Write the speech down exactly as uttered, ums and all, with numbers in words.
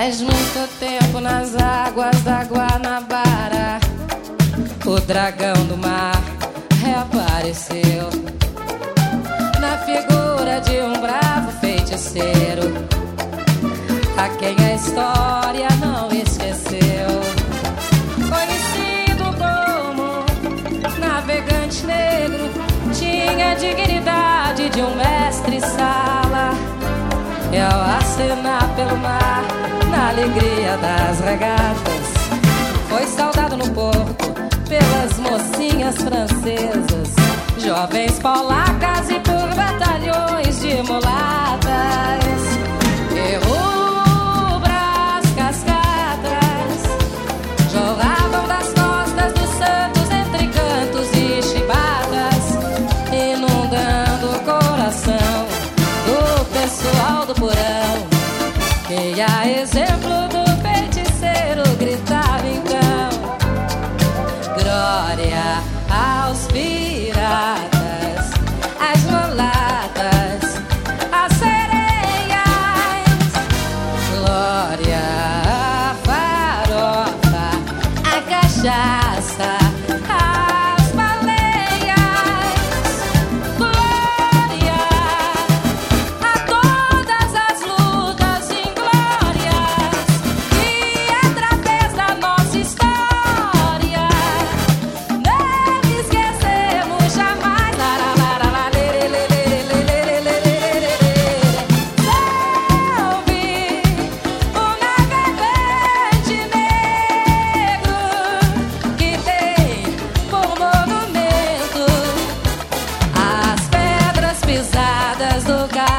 Faz muito tempo nas águas da Guanabara o dragão do mar reapareceu na figura de um bravo feiticeiro, a quem a história não esqueceu. Conhecido como navegante negro, tinha a dignidade de um mestre-sala, e ao acenar pelo mar, na alegria das regatas, foi saudado no porto pelas mocinhas francesas, jovens polacas e por batalhões de mulatas. E rubras cascatas jorravam das costas dos santos entre cantos e chibatas, inundando o coração do pessoal do porão, que a exemplo do feiticeiro gritava então: glória aos piratas, às mulatas, às sereias, glória à farofa, à cachaça, às baleias, glória a todas as lutas inglórias que através da nossa história não esquecemos jamais. Salve o navegante negro, que tem por monumento as pedras pisadas do Cabo.